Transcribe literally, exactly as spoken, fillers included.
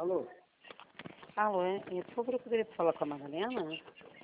Alô? Alô, é, é, por favor, eu poderia falar com a Madalena?